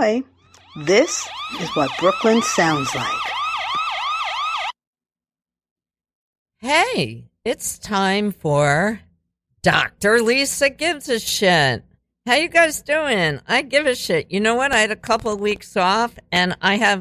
Enjoy. This is what Brooklyn sounds like. Hey, it's time for Dr. Lisa Gives a Shit. How you guys doing? I give a shit. You know what? I had a couple of weeks off, and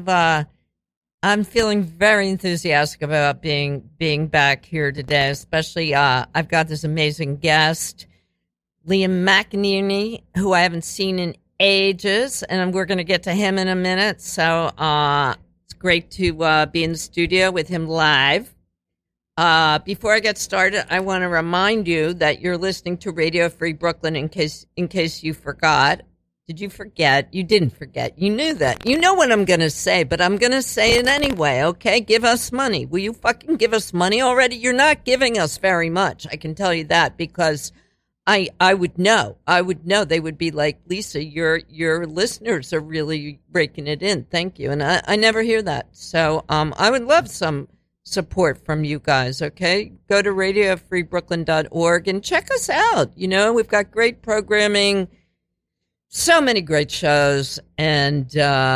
I'm feeling very enthusiastic about being back here today, especially I've got this amazing guest, Liam McEnany, who I haven't seen in ages, and we're going to get to him in a minute. So it's great to be in the studio with him live. Before I get started, I want to remind you that you're listening to Radio Free Brooklyn in case you forgot. Did you forget? You didn't forget. You knew that. You know what I'm going to say, but I'm going to say it anyway, okay? Give us money. Will you fucking give us money already? You're not giving us very much. I can tell you that because I would know. I would know. They would be like, Lisa, your listeners are really breaking it in. Thank you. And I never hear that. So I would love some support from you guys, okay? Go to radiofreebrooklyn.org and check us out. You know, we've got great programming, so many great shows, and,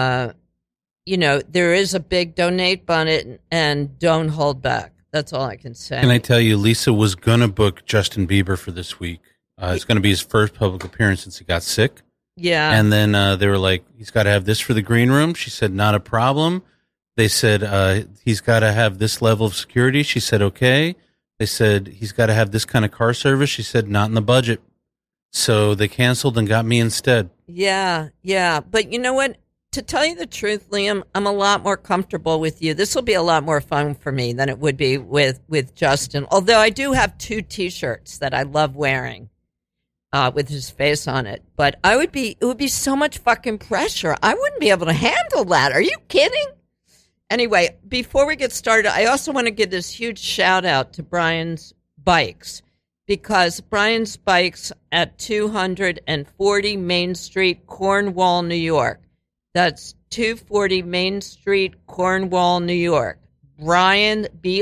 you know, there is a big donate button, and don't hold back. That's all I can say. Can I tell you, Lisa was going to book Justin Bieber for this week. It's going to be his first public appearance since he got sick. Yeah. And then they were like, he's got to have this for the green room. She said, not a problem. They said, he's got to have this level of security. She said, okay. They said, he's got to have this kind of car service. She said, not in the budget. So they canceled and got me instead. Yeah. But you know what? To tell you the truth, Liam, I'm a lot more comfortable with you. This will be a lot more fun for me than it would be with Justin. Although I do have 2 T-shirts that I love wearing. With his face on it, but it would be so much fucking pressure. I wouldn't be able to handle that. Are you kidding? Anyway, before we get started, I also want to give this huge shout out to Brian's Bikes, because Brian's Bikes at 240 Main Street, Cornwall, New York. That's 240 Main Street, Cornwall, New York. Brian,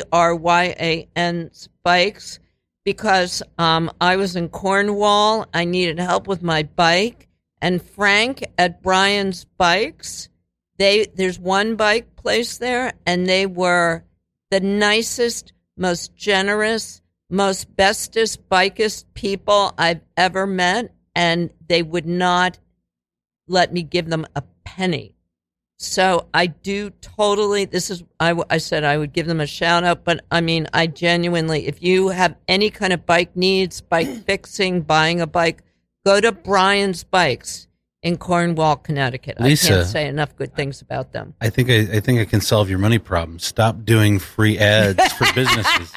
Bryan's Bikes. Because I was in Cornwall, I needed help with my bike, and Frank at Brian's Bikes, there's one bike place there, and they were the nicest, most generous, most bestest, bikest people I've ever met, and they would not let me give them a penny. So I do totally, I said I would give them a shout out, but I mean, I genuinely, if you have any kind of bike needs, bike fixing, buying a bike, go to Brian's Bikes in Cornwall, Connecticut. Lisa, I can't say enough good things about them. I think I can solve your money problem. Stop doing free ads for businesses.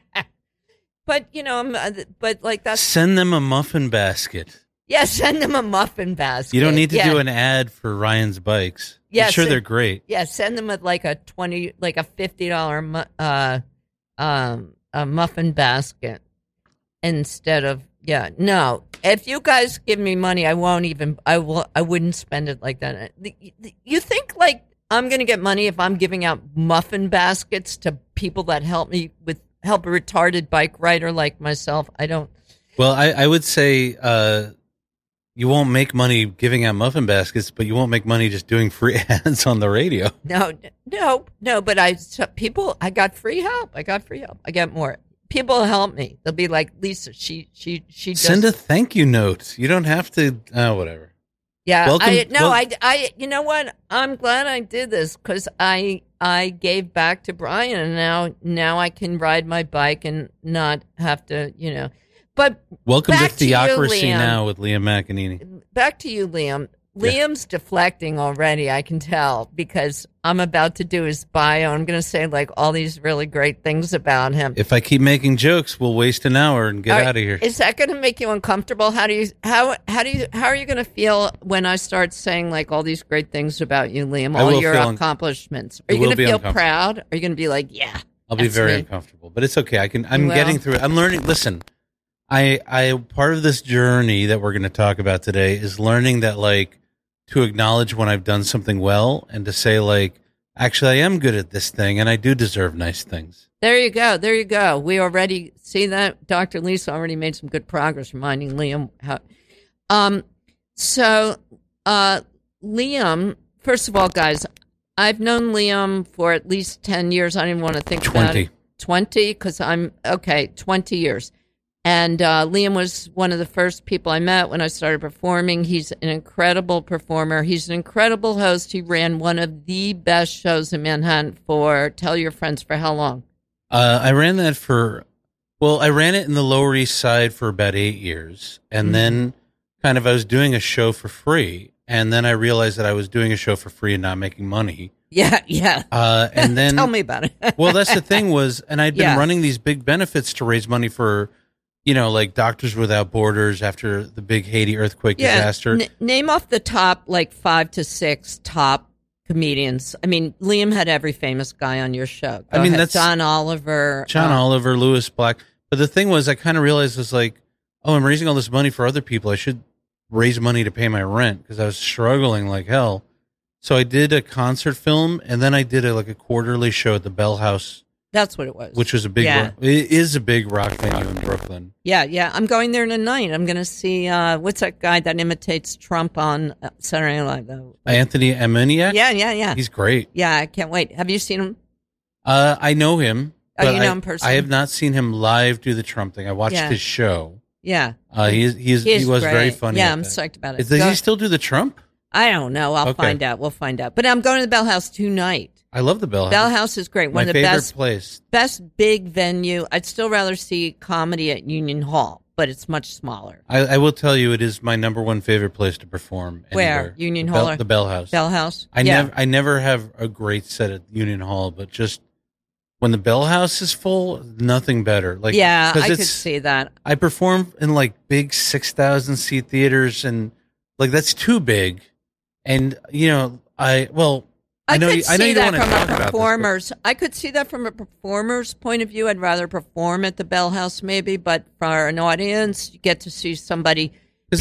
But, you know, that's... Send them a muffin basket. Yeah, send them a muffin basket. You don't need to do an ad for Ryan's Bikes. Yeah, I'm sure they're great. Yeah, send them at like a $50 a muffin basket instead of no. If you guys give me money, I wouldn't spend it like that. You think like I'm going to get money if I'm giving out muffin baskets to people that help a retarded bike rider like myself? I don't. Well, I would say you won't make money giving out muffin baskets, but you won't make money just doing free ads on the radio. No. But I got free help. I got more. People help me. They'll be like, Lisa, she send a thank you note. You don't have to. Whatever. Yeah. I you know what? I'm glad I did this because I gave back to Brian, and now I can ride my bike and not have to, you know. But welcome to Theocracy you, Now with Liam McEnany. Back to you, Liam. Liam's deflecting already, I can tell, because I'm about to do his bio. I'm going to say like all these really great things about him. If I keep making jokes, we'll waste an hour and get out of here. Is that going to make you uncomfortable? How are you going to feel when I start saying like all these great things about you, Liam? All your accomplishments. Are you going to feel proud? Are you going to be like, yeah? I'll be very uncomfortable, but it's okay. I'm getting through it. I'm learning. Listen. I part of this journey that we're going to talk about today is learning that like to acknowledge when I've done something well and to say like, actually, I am good at this thing and I do deserve nice things. There you go. We already see that. Dr. Lisa already made some good progress reminding Liam how. So Liam, first of all, guys, I've known Liam for at least 10 years. I don't even want to think 20. about it. 20, because 20 years. And Liam was one of the first people I met when I started performing. He's an incredible performer. He's an incredible host. He ran one of the best shows in Manhattan for Tell Your Friends for how long? I ran that I ran it in the Lower East Side for about 8 years. And then I was doing a show for free. And then I realized that I was doing a show for free and not making money. Yeah. And then Tell me about it. Well, that's the thing and I'd been running these big benefits to raise money for, like Doctors Without Borders after the big Haiti earthquake disaster. Name off the top, 5 to 6 top comedians. I mean, Liam had every famous guy on your show. Go ahead. That's John Oliver. Oliver, Lewis Black. But the thing was, I kind of realized it was I'm raising all this money for other people. I should raise money to pay my rent because I was struggling like hell. So I did a concert film, and then I did a quarterly show at the Bell House. That's what it was. Which was it is a big rock venue in Brooklyn. Yeah. I'm going there tonight. I'm going to see, what's that guy that imitates Trump on Saturday Night Live, though? Anthony Aminiak? Yeah. He's great. Yeah, I can't wait. Have you seen him? I know him. Oh, you know him personally? I have not seen him live do the Trump thing. I watched his show. Yeah. He was great. very funny. Yeah, I'm psyched about it. Does he still do the Trump? I don't know. I'll find out. We'll find out. But I'm going to the Bell House tonight. I love the Bell House. Bell House is great. One of the favorite place. Best big venue. I'd still rather see comedy at Union Hall, but it's much smaller. I will tell you, it is my number one favorite place to perform. Where? Anywhere. Union Hall? The Bell House. Bell House? I never have a great set at Union Hall, but just when the Bell House is full, nothing better. I could see that. I perform in big 6,000 seat theaters, and that's too big. And I know you don't want to talk about this, I could see that from a performer's point of view. I'd rather perform at the Bell House, maybe, but for an audience, you get to see somebody.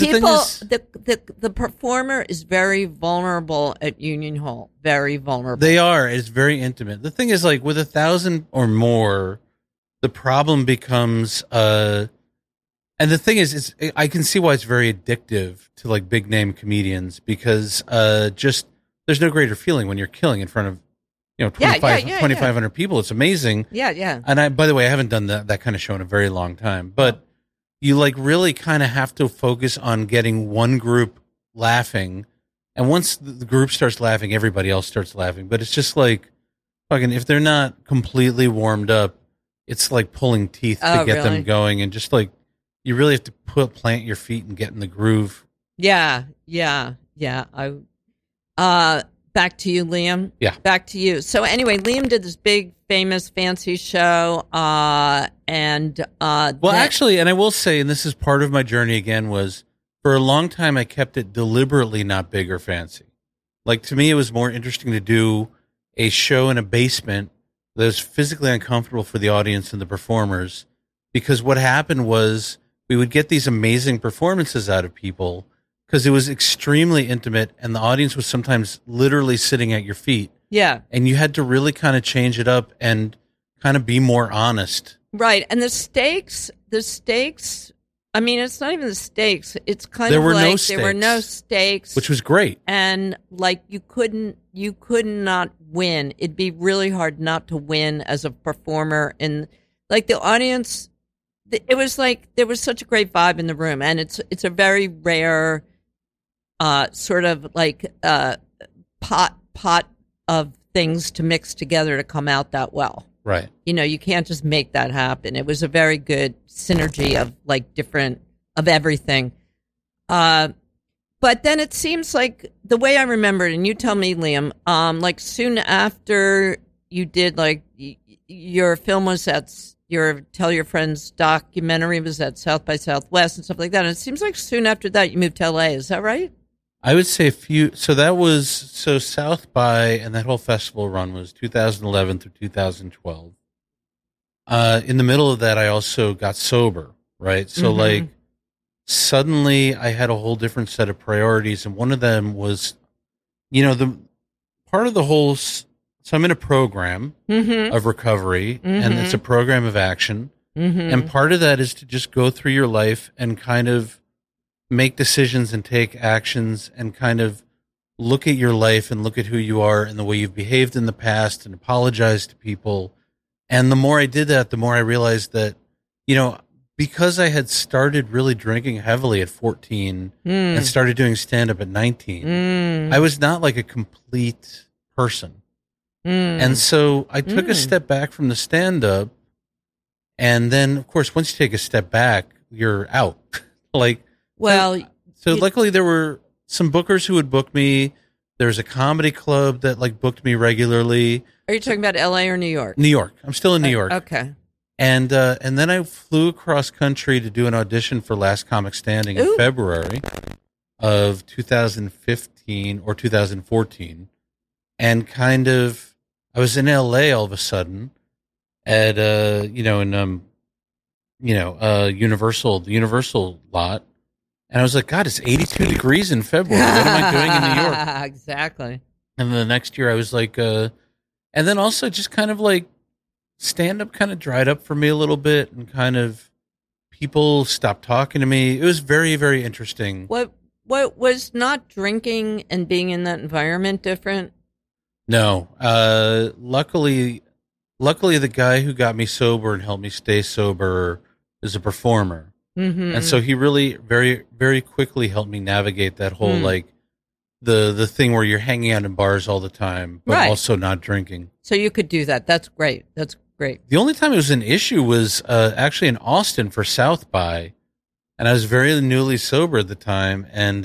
The performer is very vulnerable at Union Hall. Very vulnerable. They are. It's very intimate. The thing is, with 1,000 or more, the problem becomes. And the thing is, I can see why it's very addictive to big name comedians because there's no greater feeling when you're killing in front of 2,500 people. It's amazing. Yeah. And by the way, I haven't done that kind of show in a very long time, but you really kind of have to focus on getting one group laughing, and once the group starts laughing, everybody else starts laughing. But it's just fucking if they're not completely warmed up, it's like pulling teeth to get them going, and just you really have to plant your feet and get in the groove. Yeah. Back to you, Liam. Yeah. Back to you. So anyway, Liam did this big, famous, fancy show, actually, and I will say, and this is part of my journey again, was for a long time I kept it deliberately not big or fancy. To me, it was more interesting to do a show in a basement that was physically uncomfortable for the audience and the performers, because what happened was we would get these amazing performances out of people because it was extremely intimate, and the audience was sometimes literally sitting at your feet. Yeah. And you had to really kind of change it up and kind of be more honest. Right. And the stakes, I mean, it's not even the stakes. It's kind there of were like no stakes, there were no stakes. Which was great. And you could not win. It'd be really hard not to win as a performer. And the audience, it was there was such a great vibe in the room. And it's a very rare sort of pot of things to mix together to come out that well. Right. You can't just make that happen. It was a very good synergy of different of everything. But then it seems like the way I remember it, and you tell me, Liam, soon after you did your film was at your Tell Your Friends documentary was at South by Southwest and stuff like that. And it seems like soon after that you moved to LA. Is that right? I would say South by, and that whole festival run was 2011 through 2012. In the middle of that, I also got sober, right? So suddenly I had a whole different set of priorities. And one of them was, the part of the whole, so I'm in a program of recovery, and it's a program of action. And part of that is to just go through your life and kind of make decisions and take actions and kind of look at your life and look at who you are and the way you've behaved in the past and apologize to people. And the more I did that, the more I realized that, because I had started really drinking heavily at 14 and started doing stand-up at 19, I was not like a complete person. And so I took a step back from the stand-up. And then, of course, once you take a step back, you're out. Luckily there were some bookers who would book me. There's a comedy club that booked me regularly. Are you talking about LA or New York? New York. I'm still in New York. Okay. And then I flew across country to do an audition for Last Comic Standing in February of 2015 or 2014. And I was in LA all of a sudden at, the Universal lot. And I was like, God, it's 82 degrees in February. What am I doing in New York? Exactly. And the next year I was like, and then also just stand-up kind of dried up for me a little bit, and people stopped talking to me. It was very, very interesting. What was not drinking and being in that environment different? No. Luckily the guy who got me sober and helped me stay sober is a performer. Mm-hmm. And so he really very, very quickly helped me navigate that whole, the thing where you're hanging out in bars all the time, but also not drinking. So you could do that. That's great. That's great. The only time it was an issue was actually in Austin for South by, and I was very newly sober at the time, and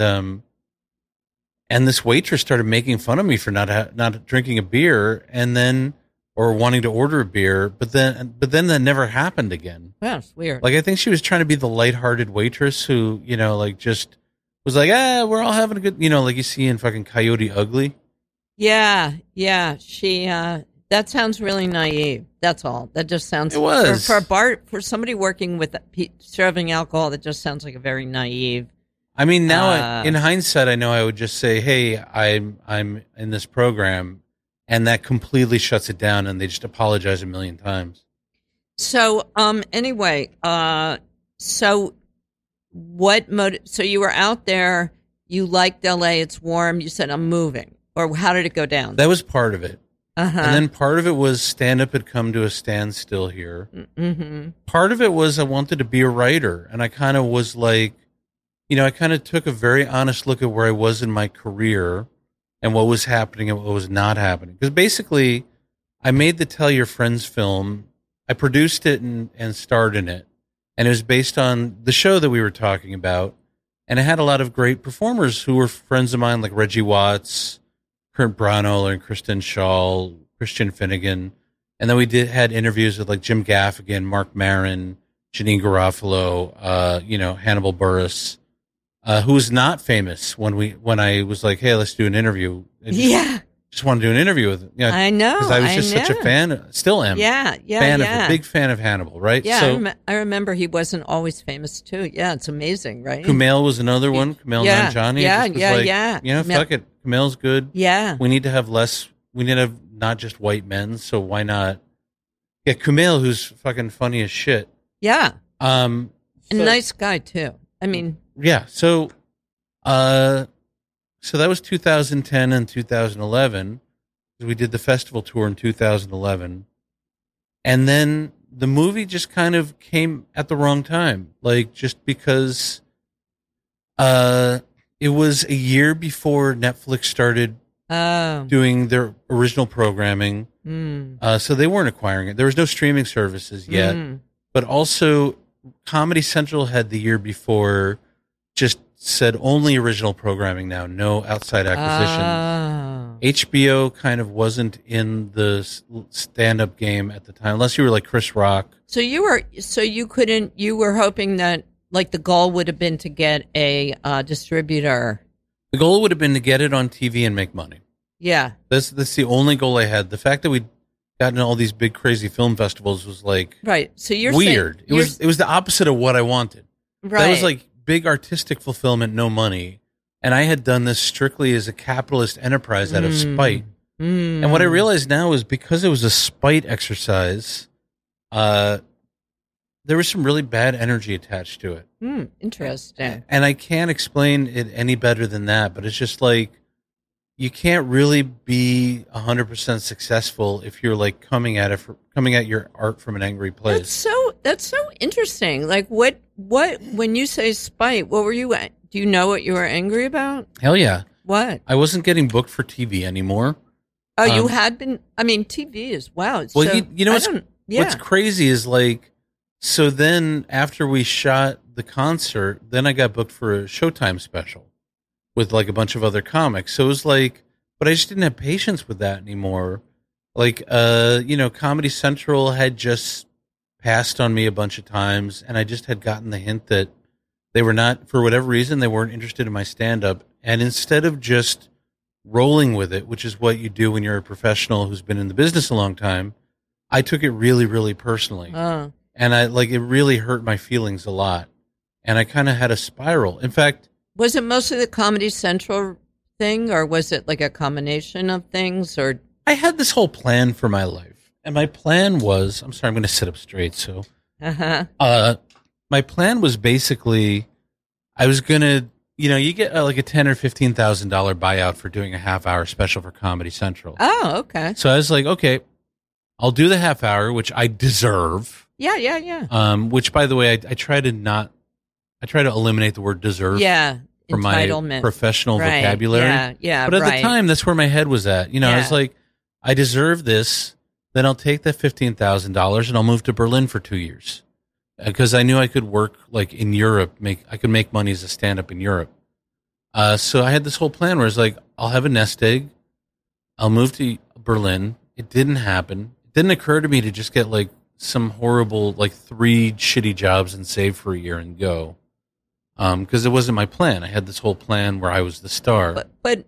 this waitress started making fun of me for not drinking a beer, or wanting to order a beer, but then that never happened again. Wow, it's weird. I think she was trying to be the lighthearted waitress who, just was like, we're all having a good, like you see in fucking Coyote Ugly. Yeah. She, that sounds really naive. That's all. That just sounds. It was for somebody working with serving alcohol. That just sounds like a very naive. I mean, now in hindsight, I know I would just say, "Hey, I'm in this program," and that completely shuts it down, and they just apologize a million times. So, anyway, so you were out there. You liked LA. It's warm. You said, "I'm moving," or how did it go down? That was part of it. And then part of it was stand-up had come to a standstill here. Mm-hmm. Part of it was I wanted to be a writer, and I kind of was like, I kind of took a very honest look at where I was in my career and what was happening and what was not happening. Because basically, I made the Tell Your Friends film. I produced it and starred in it, and it was based on the show that we were talking about, and it had a lot of great performers who were friends of mine, like Reggie Watts, Kurt Braunohler, and Kristen Shaw, Christian Finnegan. And then we had interviews with Jim Gaffigan, Mark Maron, Janine Garofalo, Hannibal Buress, who was not famous when I was like, hey, let's do an interview. Just want to do an interview with him. I know. Because I was just such a fan, still am. A big fan of Hannibal, right? Yeah, so, I remember he wasn't always famous too. Yeah, it's amazing, right? Kumail was another one. Kumail Nanjiani. Yeah. Fuck it. Kumail's good. Yeah. We need to have not just white men, so why not get Kumail, who's fucking funny as shit. Yeah. And nice guy too. I mean. Yeah. So that was 2010 and 2011. We did the festival tour in 2011. And then the movie just kind of came at the wrong time. Just because it was a year before Netflix started doing their original programming. So they weren't acquiring it. There was no streaming services yet. But also Comedy Central had the year before just said only original programming now, no outside acquisitions. HBO kind of wasn't in the stand-up game at the time, unless you were like Chris Rock. So you were hoping that the goal would have been to get a distributor. The goal would have been to get it on TV and make money. Yeah. That's the only goal I had. The fact that we'd gotten all these big crazy film festivals was right. So you're weird. It was the opposite of what I wanted. Right. That was big artistic fulfillment, no money. And I had done this strictly as a capitalist enterprise out of spite. And what I realize now is because it was a spite exercise, there was some really bad energy attached to it. Interesting. And I can't explain it any better than that, but it's just you can't really be 100% successful if you're like coming at your art from an angry place. That's so interesting. Like what when you say spite, what were you? Do you know what you were angry about? Hell yeah. What? I wasn't getting booked for TV anymore. Oh, you had been. I mean, TV is wow. Well, so, you know what's crazy is like, so then after we shot the concert, then I got booked for a Showtime special with like a bunch of other comics. So it was like, but I just didn't have patience with that anymore. Like, Comedy Central had just passed on me a bunch of times, and I just had gotten the hint that they were not, for whatever reason, they weren't interested in my stand-up. And instead of just rolling with it, which is what you do when you're a professional who's been in the business a long time, I took it really, really personally. And it really hurt my feelings a lot. And I kind of had a spiral. In fact, was it mostly the Comedy Central thing, or was it like a combination of things? Or I had this whole plan for my life, and my plan was, I'm sorry, I'm going to sit up straight. So, my plan was basically, I was going to, you get like a $10,000 or $15,000 buyout for doing a half-hour special for Comedy Central. Oh, okay. So I was like, okay, I'll do the half hour, which I deserve. Yeah. Which, by the way, I try to eliminate the word deserve. Yeah. From my professional vocabulary. Yeah. But at the time, that's where my head was at. I was like, I deserve this. Then I'll take that $15,000 and I'll move to Berlin for 2 years, because I knew I could work like in Europe. I could make money as a stand-up in Europe. So I had this whole plan where it's like, I'll have a nest egg. I'll move to Berlin. It didn't happen. It didn't occur to me to just get like some horrible, like 3 shitty jobs and save for a year and go. Because it wasn't my plan. I had this whole plan where I was the star. But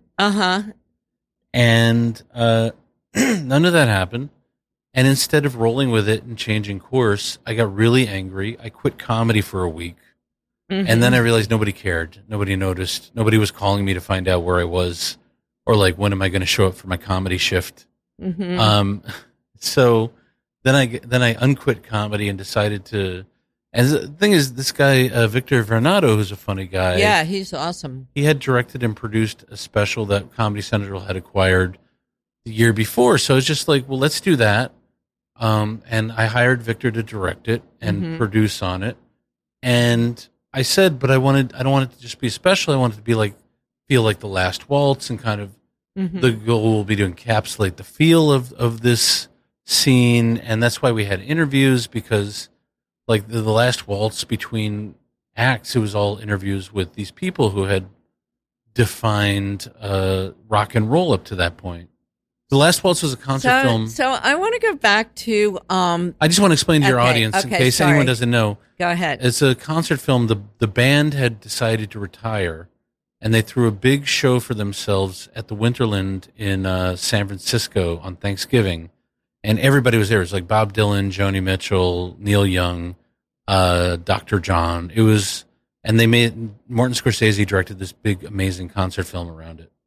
And none of that happened. And instead of rolling with it and changing course, I got really angry. I quit comedy for a week. Mm-hmm. And then I realized nobody cared. Nobody noticed. Nobody was calling me to find out where I was, or like, when am I going to show up for my comedy shift? Mm-hmm. So then I unquit comedy and decided to. And the thing is, this guy, Victor Vernado, who's a funny guy. Yeah, he's awesome. He had directed and produced a special that Comedy Central had acquired the year before. So it's just like, well, let's do that. And I hired Victor to direct it and produce on it. And I said, but I don't want it to just be special. I want it to be like, feel like The Last Waltz, and kind of the goal will be to encapsulate the feel of this scene. And that's why we had interviews, because like the Last Waltz, between acts, it was all interviews with these people who had defined rock and roll up to that point. The Last Waltz was a concert film. So I want to go back to. I just want to explain to your audience, in case anyone doesn't know. Go ahead. It's a concert film. The band had decided to retire, and they threw a big show for themselves at the Winterland in San Francisco on Thanksgiving, and everybody was there. It was like Bob Dylan, Joni Mitchell, Neil Young, Dr. John. It was, and Martin Scorsese directed this big, amazing concert film around it.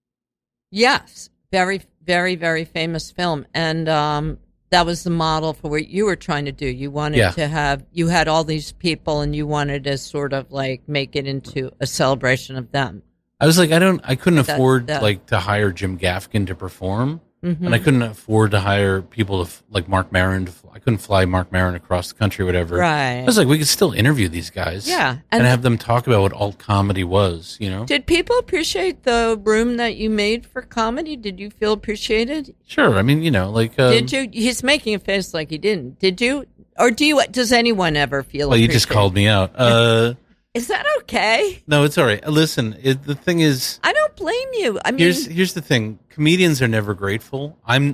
Yes. Very, very, very famous film. And that was the model for what you were trying to do. You wanted to have, you had all these people, and you wanted to sort of like make it into a celebration of them. I was like, I couldn't afford like to hire Jim Gaffigan to perform. And I couldn't afford to hire people like Mark Maron. I couldn't fly Mark Maron across the country or whatever. Right. I was like, we could still interview these guys. Yeah. And have them talk about what alt comedy was, Did people appreciate the room that you made for comedy? Did you feel appreciated? Sure. I mean, like. Did you? He's making a face like he didn't. Did you? Or does anyone ever feel appreciated? You just called me out. Is that okay? No, it's all right. Listen, the thing is, I don't blame you. I mean, here's the thing: comedians are never grateful.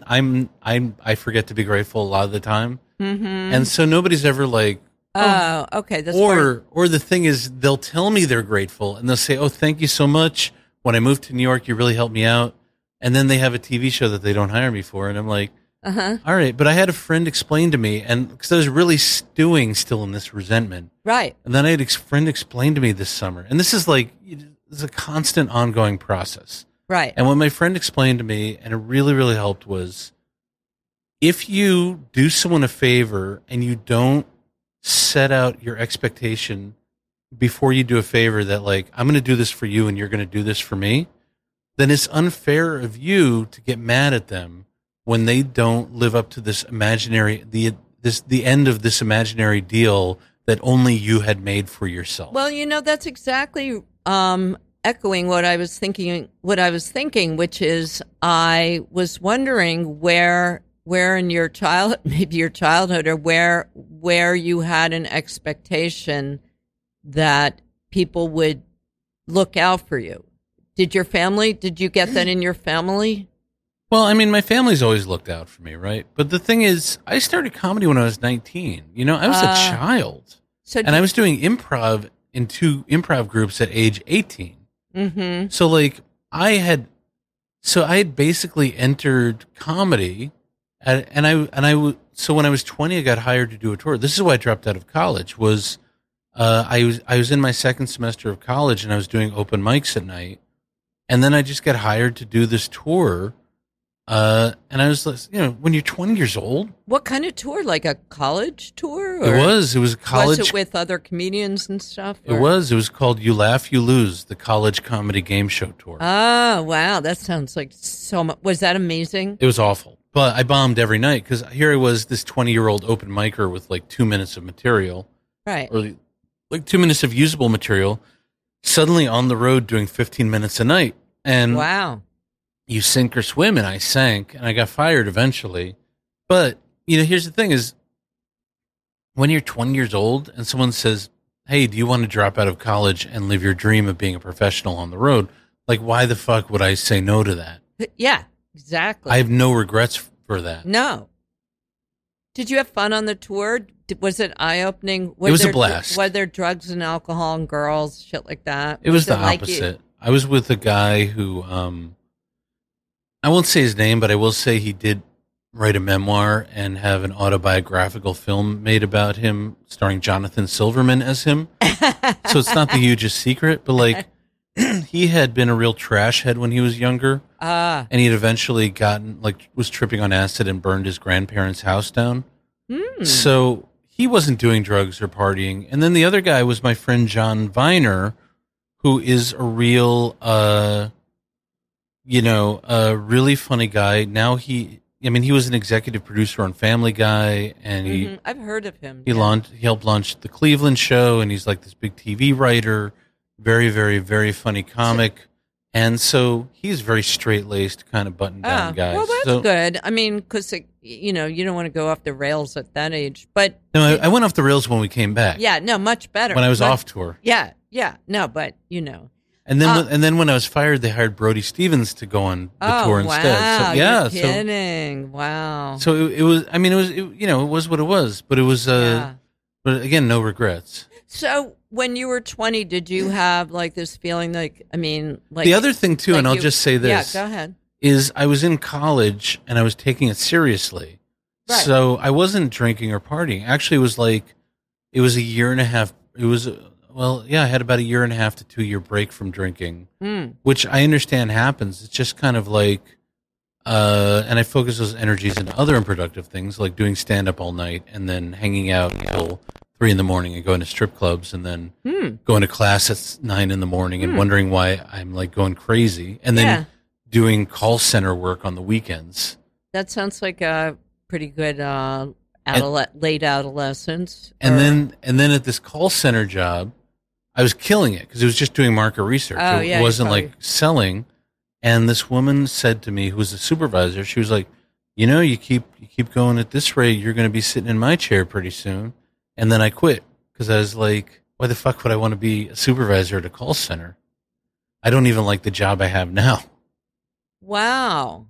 I forget to be grateful a lot of the time, and so nobody's ever like, oh, okay. That's or the thing is, they'll tell me they're grateful, and they'll say, "Oh, thank you so much. When I moved to New York, you really helped me out." And then they have a TV show that they don't hire me for, and I'm like, all right. But I had a friend explain to me, and because I was really stewing still in this resentment. Right. And then I had a friend explain to me this summer, and this is a constant ongoing process. Right. And what my friend explained to me, and it really, really helped, was if you do someone a favor and you don't set out your expectation before you do a favor that like, I'm going to do this for you and you're going to do this for me, then it's unfair of you to get mad at them when they don't live up to this imaginary, the end of this imaginary deal that only you had made for yourself. Well, that's exactly echoing what I was thinking, which is I was wondering where in your maybe your childhood, or where you had an expectation that people would look out for you. Did you get that in your family? Well, I mean, my family's always looked out for me, right? But the thing is, I started comedy when I was 19. I was a child. And I was doing improv in 2 improv groups at age 18. Mm-hmm. So I had basically entered comedy so when I was 20, I got hired to do a tour. This is why I dropped out of college. I was in my second semester of college, and I was doing open mics at night, and then I just got hired to do this tour. And I was like, when you're 20 years old. What kind of tour? Like a college tour? Or? It was a college. Was it with other comedians and stuff? Or? It was called You Laugh, You Lose, the College Comedy Game Show Tour. Oh, wow. That sounds like so much. Was that amazing? It was awful. But I bombed every night because here I was, this 20-year-old open micer with 2 minutes of material. Right. Or 2 minutes of usable material, suddenly on the road doing 15 minutes a night. And wow. You sink or swim, and I sank, and I got fired eventually. But, here's the thing is, when you're 20 years old and someone says, hey, do you want to drop out of college and live your dream of being a professional on the road? Why the fuck would I say no to that? Yeah, exactly. I have no regrets for that. No. Did you have fun on the tour? Was it eye-opening? It was a blast. Were there drugs and alcohol and girls, shit like that? It was the opposite. I was with a guy who, I won't say his name, but I will say he did write a memoir and have an autobiographical film made about him, starring Jonathan Silverman as him. So it's not the hugest secret, but he had been a real trash head when he was younger. And he had eventually was tripping on acid and burned his grandparents' house down. So he wasn't doing drugs or partying. And then the other guy was my friend John Viner, who is a real, a really funny guy. Now he was an executive producer on Family Guy, and I've heard of him. He helped launch the Cleveland Show, and he's this big TV writer, very, very, very funny comic. And so he's very straight-laced, kind of button-down guy. Well, that's good. I mean, because, you don't want to go off the rails at that age. But no, I went off the rails when we came back. Yeah, no, much better. When I was off tour. Yeah. No, but, And then when I was fired, they hired Brody Stevens to go on the tour instead. So, yeah, you're kidding. Wow. So it was what it was. But it was, but again, no regrets. So when you were 20, did you have this feeling the other thing too, and I'll just say this. Yeah, go ahead. Is I was in college and I was taking it seriously. Right. So I wasn't drinking or partying. Actually, it was a year and a half. I had about a year and a half to 2 year break from drinking, which I understand happens. It's just kind of and I focus those energies into other unproductive things, like doing stand up all night and then hanging out until 3 a.m. and going to strip clubs and then going to class at 9 a.m. and wondering why I'm going crazy, and then doing call center work on the weekends. That sounds like a pretty good late adolescence. And then at this call center job, I was killing it because it was just doing market research. It wasn't selling. And this woman said to me, who was a supervisor, she was like, you keep going at this rate, you're going to be sitting in my chair pretty soon. And then I quit because I was like, why the fuck would I want to be a supervisor at a call center? I don't even like the job I have now. Wow.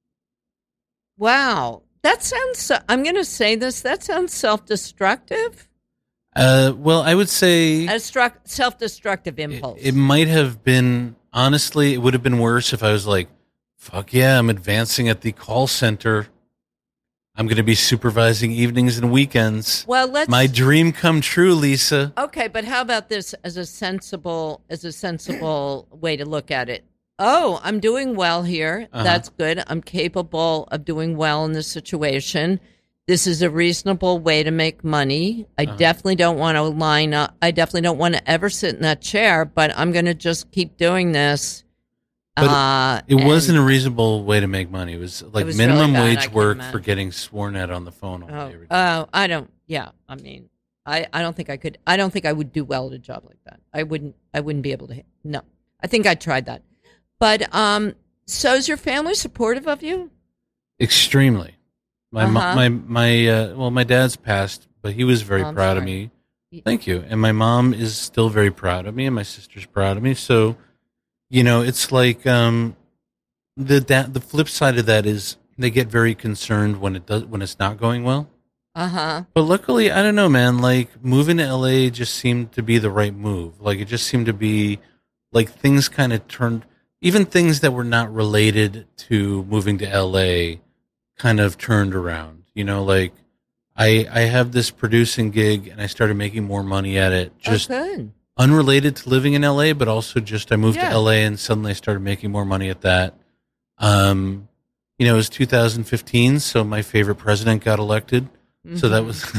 That sounds, I'm going to say this, that sounds self-destructive. Well, I would say a self-destructive impulse. It might have been, honestly, it would have been worse if I was like, fuck yeah, I'm advancing at the call center. I'm going to be supervising evenings and weekends. Well, my dream come true, Lisa. Okay, but how about this as a sensible way to look at it? Oh, I'm doing well here. That's good. I'm capable of doing well in this situation. This is a reasonable way to make money. I definitely don't want to line up. I definitely don't want to ever sit in that chair, but I'm going to just keep doing this. But it wasn't a reasonable way to make money. It was like it was minimum really wage work for getting sworn at on the phone all day. Every day. I don't. Yeah, I mean, I don't think I could. I don't think I would do well at a job like that. I wouldn't be able to. No, I think I tried that. But so is your family supportive of you? Extremely. My dad's passed, but he was very proud of me. Thank you. And my mom is still very proud of me, and my sister's proud of me. So, it's like the flip side of that is they get very concerned when it's not going well. But luckily, I don't know, man. Like moving to LA just seemed to be the right move. Like it just seemed to be like things kind of turned. Even things that were not related to moving to LA kind of turned around. Like I have this producing gig and I started making more money at it. Just unrelated to living in LA, but also just I moved to LA and suddenly I started making more money at that. It was 2015, so my favorite president got elected. Mm-hmm. So that was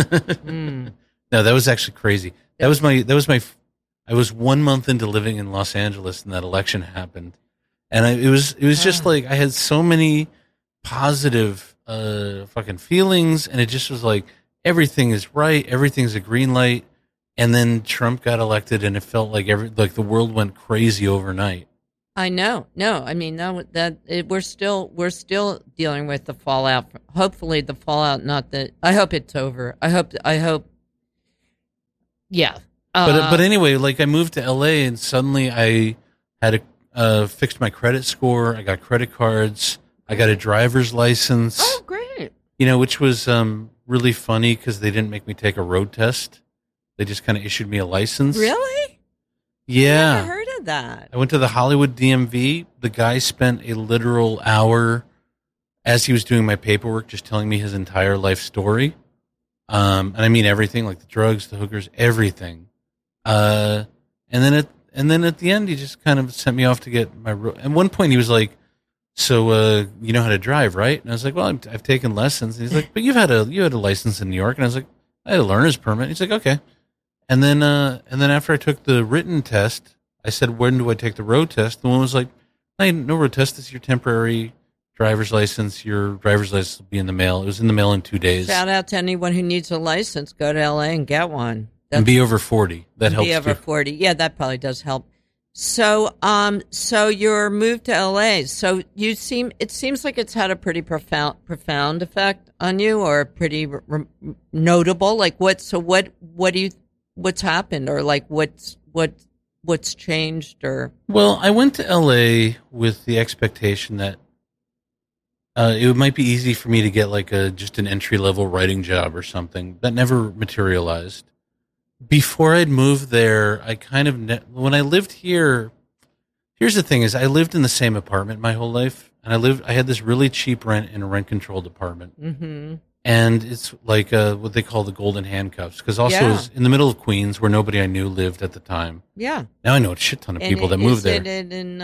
no, that was actually crazy. That was my I was 1 month into living in Los Angeles and that election happened. And it was just like I had so many positive fucking feelings, and it just was like everything is right, everything's a green light. And then Trump got elected, and it felt like the world went crazy overnight. I know. No, I mean we're still dealing with the fallout. Hopefully, the fallout. Not that I hope it's over. I hope. Yeah. But anyway, like I moved to LA, and suddenly I had fixed my credit score. I got credit cards. I got a driver's license. Oh, great! Which was really funny because they didn't make me take a road test. They just kind of issued me a license. Really? Yeah. I never heard of that. I went to the Hollywood DMV. The guy spent a literal hour as he was doing my paperwork just telling me his entire life story. And I mean everything, like the drugs, the hookers, everything. And then at the end, he just kind of sent me off to get my. At one point, he was like, "So you know how to drive, right?" And I was like, "Well, I've taken lessons." And he's like, "But you had a license in New York." And I was like, "I had a learner's permit." He's like, "Okay." And then after I took the written test, I said, "When do I take the road test?" The one was like, "No road test. This is your temporary driver's license. Your driver's license will be in the mail." It was in the mail in 2 days. Shout out to anyone who needs a license. Go to LA and get one. And be over 40. That helps. Be over 40. Yeah, that probably does help. So, so you're moved to LA. So it seems like it's had a pretty profound effect on you, or pretty notable. Like what's happened, or like what's changed, or? Well, I went to LA with the expectation that it might be easy for me to get like just an entry level writing job or something. That never materialized. Before I'd moved there, I kind of when I lived here. Here's the thing: is I lived in the same apartment my whole life, and I had this really cheap rent in a rent controlled apartment, mm-hmm. And it's like what they call the golden handcuffs, because also it was in the middle of Queens, where nobody I knew lived at the time. Yeah. Now I know a shit ton of people that moved there. In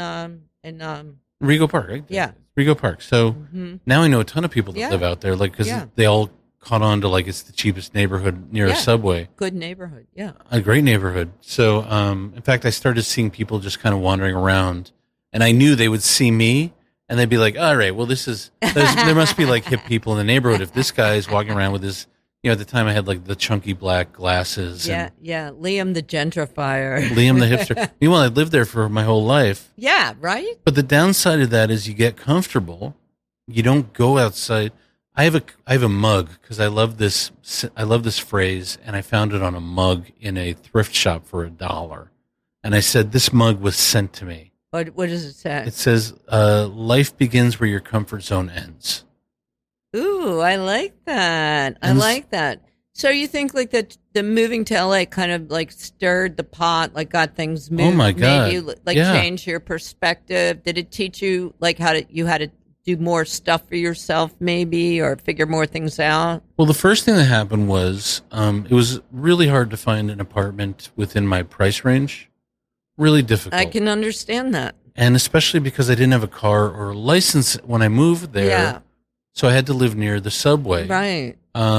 Rego Park, right? Yeah. Rego Park. So now I know a ton of people that live out there, like because they all caught on to like it's the cheapest neighborhood near a subway. Good neighborhood, yeah. A great neighborhood. So, in fact, I started seeing people just kind of wandering around, and I knew they would see me, and they'd be like, "All right, well, there must be like hip people in the neighborhood if this guy is walking around with his." At the time I had like the chunky black glasses. Yeah, Liam the gentrifier. Liam the hipster. Meanwhile, I lived there for my whole life. Yeah, right. But the downside of that is you get comfortable. You don't go outside. I have a mug because I love this phrase, and I found it on a mug in a thrift shop for $1. And I said, this mug was sent to me. What does it say? It says, life begins where your comfort zone ends. Ooh, I like that. I like that. So you think like that the moving to LA kind of like stirred the pot, like got things moving? Oh my God. Made you like change your perspective? Did it teach you like how to do more stuff for yourself maybe, or figure more things out? Well, the first thing that happened was it was really hard to find an apartment within my price range. Really difficult. I can understand that. And especially because I didn't have a car or a license when I moved there. Yeah. So I had to live near the subway. Right.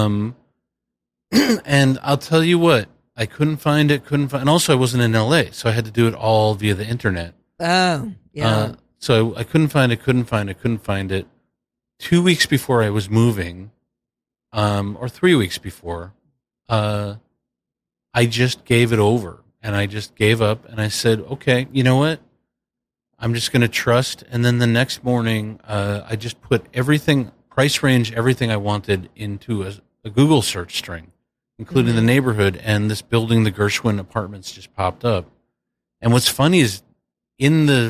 And I'll tell you what, I couldn't find it, and also I wasn't in LA, so I had to do it all via the internet. Oh, Yeah. So I couldn't find it. 2 weeks before I was moving, or 3 weeks before, I just gave it over and I just gave up and I said, okay, you know what? I'm just going to trust. And then the next morning, I just put everything, price range, everything I wanted into a Google search string, including the neighborhood, and this building, the Gershwin Apartments, just popped up. And what's funny is in the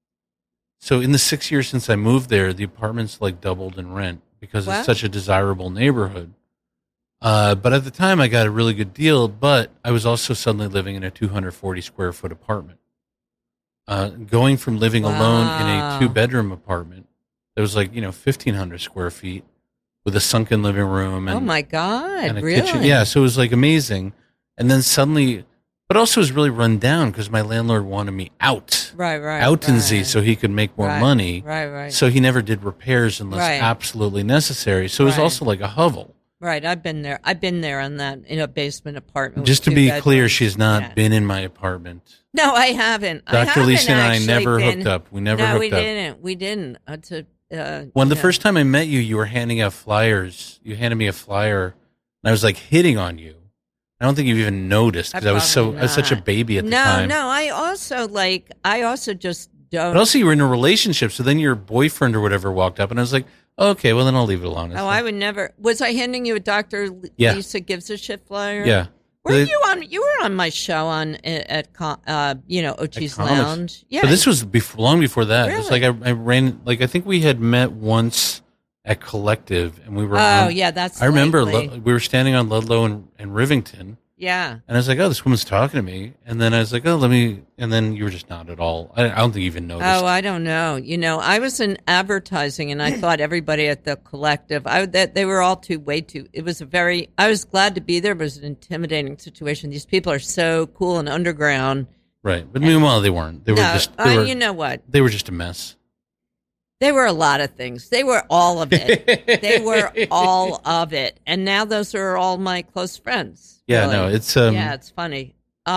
6 years since I moved there, the apartments like doubled in rent because it's such a desirable neighborhood. But at the time I got a really good deal, but I was also suddenly living in a 240 square foot apartment. Going from living alone in a 2-bedroom apartment that was like, 1,500 square feet with a sunken living room. And, oh my God. And a really? kitchen. Yeah. So it was like amazing. And then suddenly, but also it was really run down because my landlord wanted me out. Right. Out in Z so he could make more money. Right. So he never did repairs unless absolutely necessary. So it was also like a hovel. Right. I've been there on that in a basement apartment. Just to be clear, she's not been in my apartment. No, I haven't. Dr. Lisa and I never hooked up. We never hooked up. No, we didn't. When the first time I met you, you were handing out flyers. You handed me a flyer, and I was like hitting on you. I don't think you even noticed because I was such a baby at the time. No, I also just don't. But also, you were in a relationship, so then your boyfriend or whatever walked up, and I was like, okay, well then I'll leave it alone. I would never. Was I handing you a Dr. Lisa Gives a Shit flyer? Yeah. Were you on? You were on my show at Ochi's Lounge. Yeah, but this was long before that. Really? It's like I ran. Like I think we had met once at Collective, and we were. That's. I remember we were standing on Ludlow and Rivington. Yeah. And I was like, oh, this woman's talking to me. And then I was like, oh, let me. And then you were just not at all. I don't think you even noticed. Oh, I don't know. I was in advertising, and I thought everybody at the Collective, they were all way too. It was I was glad to be there, but it was an intimidating situation. These people are so cool and underground. Right. But meanwhile, they weren't. They were just. You know what? They were just a mess. They were a lot of things. They were all of it. They were all of it. And now those are all my close friends. Yeah, really. No, it's it's funny.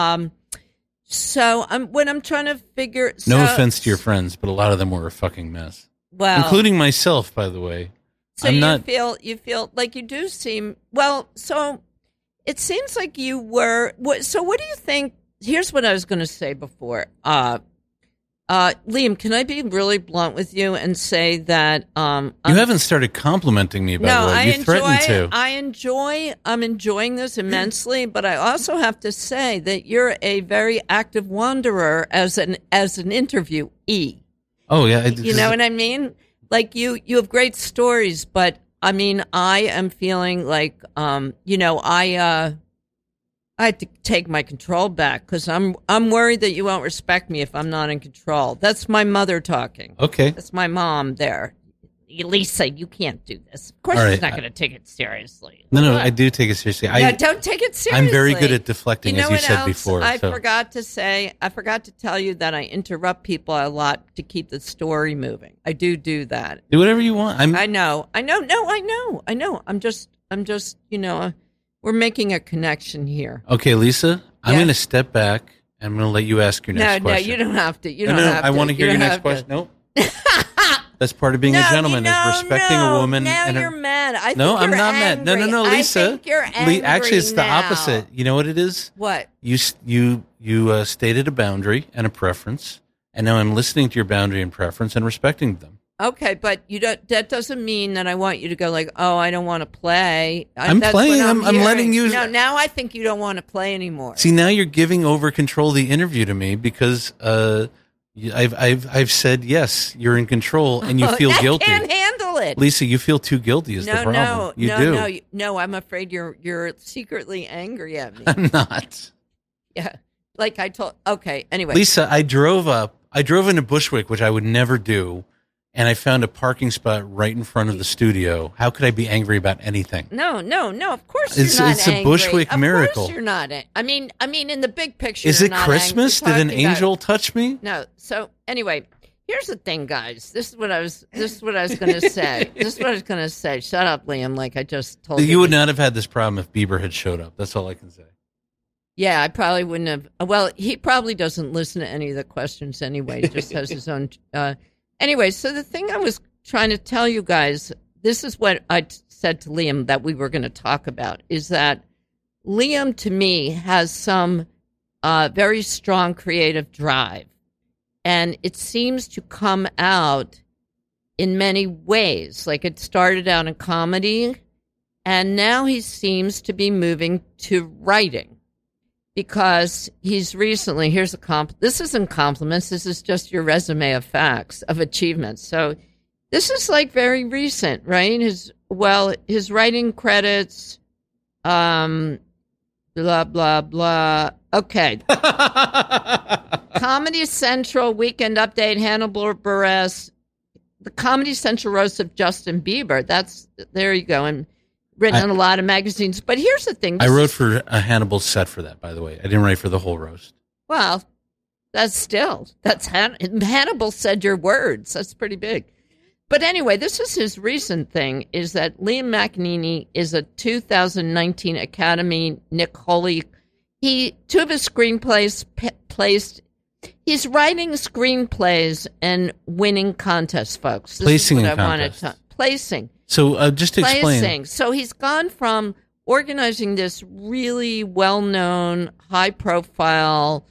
So when I'm trying to figure. No offense to your friends, but a lot of them were a fucking mess. Well, including myself, by the way. So you feel like you do seem well. So it seems like you were. So what do you think? Here's what I was going to say before. Liam, can I be really blunt with you and say that you haven't started complimenting me, by the way. You threatened to. I'm enjoying this immensely, but I also have to say that you're a very active wanderer as an interviewee. Oh yeah, you know what I mean? Like you have great stories, but I mean, I am feeling like I had to take my control back because I'm worried that you won't respect me if I'm not in control. That's my mother talking. Okay. That's my mom there. Lisa, you can't do this. Of course she's not going to take it seriously. No, I do take it seriously. Don't take it seriously. I'm very good at deflecting, as you said before. I forgot to tell you that I interrupt people a lot to keep the story moving. I do that. Do whatever you want. I know. No, I know. I'm just, we're making a connection here. Okay, Lisa, I'm going to step back and I'm going to let you ask your next question. No, you don't have to. You don't have to. I want to hear your next question. Nope. That's part of being a gentleman, is respecting a woman. Now you're mad. I'm not mad. No, Lisa. I think you're angry actually, it's the opposite. You know what it is? What? You stated a boundary and a preference, and now I'm listening to your boundary and preference and respecting them. Okay, but that doesn't mean that I want you to go like, oh, I don't want to play. I'm playing. I'm letting you. No, now I think you don't want to play anymore. See, now you're giving over control of the interview to me because I've said yes, you're in control, and you feel guilty. I can't handle it, Lisa. You feel too guilty is the problem. You do. No. I'm afraid you're secretly angry at me. I'm not. Yeah, like I told. Okay, anyway, Lisa, I drove into Bushwick, which I would never do. And I found a parking spot right in front of the studio. How could I be angry about anything? No. Of course you're not angry. It's a Bushwick miracle. Of course you're not. I mean, in the big picture. Is it Christmas? Did an angel touch me? No. So anyway, here's the thing, guys. This is what I was going to say. Shut up, Liam. Like I just told you. You would not have had this problem if Bieber had showed up. That's all I can say. Yeah, I probably wouldn't have. Well, he probably doesn't listen to any of the questions anyway. He just has his own. Anyway, so the thing I was trying to tell you guys, this is what I said to Liam that we were going to talk about, is that Liam, to me, has some very strong creative drive. And it seems to come out in many ways. Like it started out in comedy, and now he seems to be moving to writing. Because he's recently, here's a this isn't compliments, this is just your resume of facts, of achievements. So this is like very recent, right? His writing credits, blah, blah, blah. Okay. Comedy Central, Weekend Update, Hannibal Buress, the Comedy Central roast of Justin Bieber. There you go. And written in a lot of magazines. But here's the thing. I wrote for a Hannibal set for that, by the way. I didn't write for the whole roast. Well, that's Hannibal said your words. That's pretty big. But anyway, this is his recent thing, is that Liam McEnany is a 2019 Academy Nick Holly. Two of his screenplays placed. He's writing screenplays and winning contests, folks. Placing in contests. Placing. So just to explain. So he's gone from organizing this really well-known, high-profile,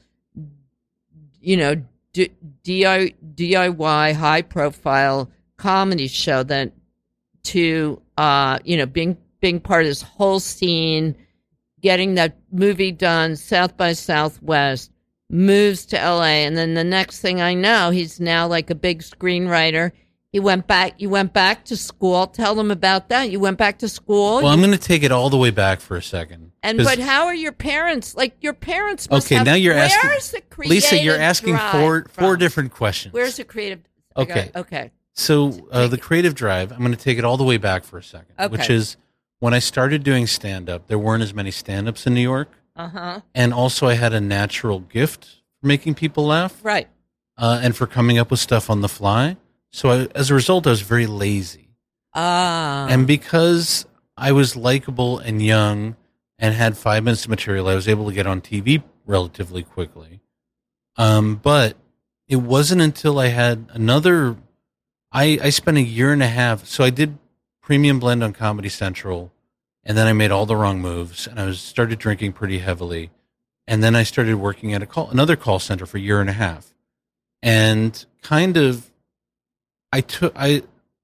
DIY, high-profile comedy show to being part of this whole scene, getting that movie done, South by Southwest, moves to LA, and then the next thing I know, he's now like a big screenwriter. You went back to school. Tell them about that. You went back to school. Well, I'm going to take it all the way back for a second. But how are your parents? Like, your parents must have... now you're asking... Where's the creative Lisa, you're asking four different questions. Where's the creative... Okay. Okay. So the creative drive, I'm going to take it all the way back for a second, which is when I started doing stand-up, there weren't as many stand-ups in New York. Uh-huh. And also I had a natural gift for making people laugh. Right. And for coming up with stuff on the fly. So as a result, I was very lazy. And because I was likable and young and had 5 minutes of material, I was able to get on TV relatively quickly. But it wasn't until I had another... I spent a year and a half. So I did Premium Blend on Comedy Central, and then I made all the wrong moves, and I started drinking pretty heavily. And then I started working at another call center for a year and a half. And kind of... I took a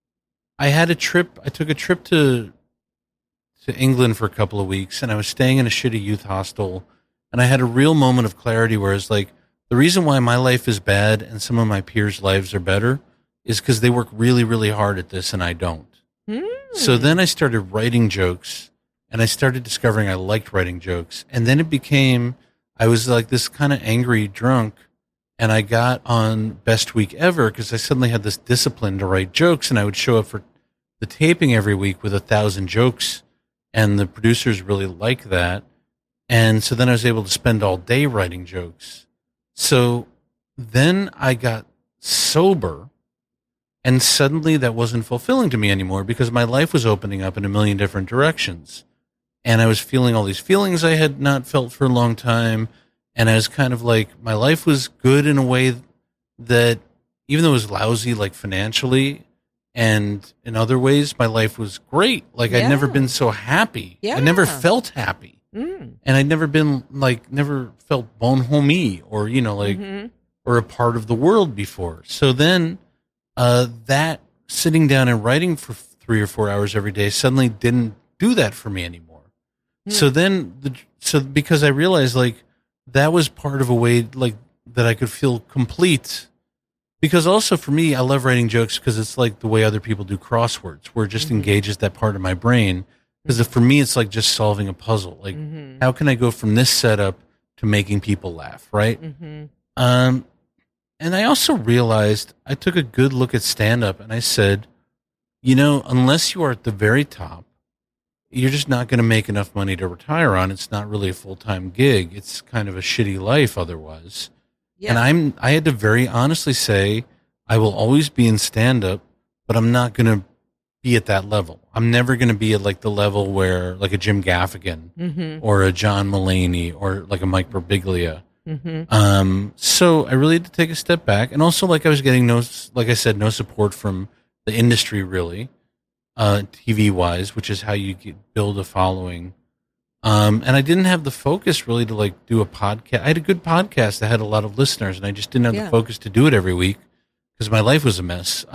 trip to England for a couple of weeks, and I was staying in a shitty youth hostel, and I had a real moment of clarity where it's like, the reason why my life is bad and some of my peers' lives are better is because they work really, really hard at this and I don't. So then I started writing jokes, and I started discovering I liked writing jokes, and then I was like this kind of angry drunk. And I got on Best Week Ever because I suddenly had this discipline to write jokes, and I would show up for the taping every week with 1,000 jokes, and the producers really liked that. And so then I was able to spend all day writing jokes. So then I got sober, and suddenly that wasn't fulfilling to me anymore because my life was opening up in a million different directions. And I was feeling all these feelings I had not felt for a long time. And I was kind of like, my life was good in a way that, even though it was lousy, like financially, and in other ways, my life was great. Like, I'd never been so happy. Yeah. I never felt happy. And I'd never felt bon homie or, or a part of the world before. So then that sitting down and writing for 3 or 4 hours every day suddenly didn't do that for me anymore. So then, because I realized, like, that was part of a way, like, that I could feel complete. Because also for me, I love writing jokes because it's like the way other people do crosswords, where it just engages that part of my brain. Because for me, it's like just solving a puzzle. Like, how can I go from this setup to making people laugh, right? And I also realized, I took a good look at stand-up, and I said, unless you are at the very top, you're just not going to make enough money to retire on. It's not really a full-time gig. It's kind of a shitty life otherwise. Yeah. And I had to very honestly say, I will always be in stand-up, but I'm not going to be at that level. I'm never going to be at like the level where like a Jim Gaffigan or a John Mulaney or like a Mike Birbiglia. So I really had to take a step back, and also like I was getting like I said, no support from the industry really, TV wise, which is how you build a following. And I didn't have the focus really to like do a podcast. I had a good podcast that had a lot of listeners, and I just didn't have the focus to do it every week because my life was a mess.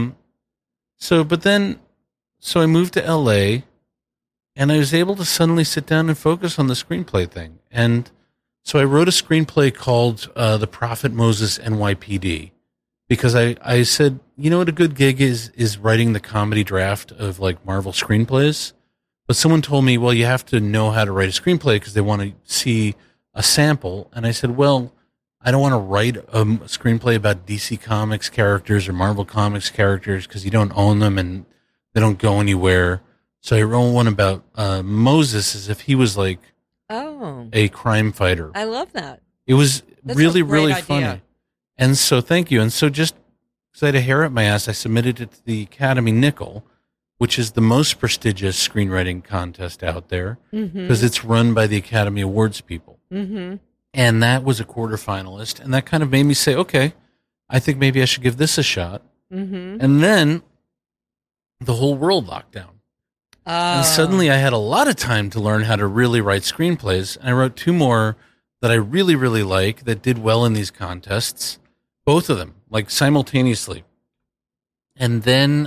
So I moved to LA, and I was able to suddenly sit down and focus on the screenplay thing. And so I wrote a screenplay called The Prophet Moses NYPD, because I said, you know what a good gig is writing the comedy draft of like Marvel screenplays. But someone told me, well, you have to know how to write a screenplay because they want to see a sample. And I said, well, I don't want to write a screenplay about DC Comics characters or Marvel Comics characters because you don't own them and they don't go anywhere. So I wrote one about Moses as if he was like a crime fighter. I love that. It was That's really, a great really idea. funny. And so thank you. And so just because I had a hair up my ass, I submitted it to the Academy Nickel, which is the most prestigious screenwriting contest out there because it's run by the Academy Awards people. And that was a quarterfinalist. And that kind of made me say, okay, I think maybe I should give this a shot. And then the whole world locked down. And suddenly I had a lot of time to learn how to really write screenplays. And I wrote 2 more that I really, really like that did well in these contests. Both of them, like simultaneously. And then,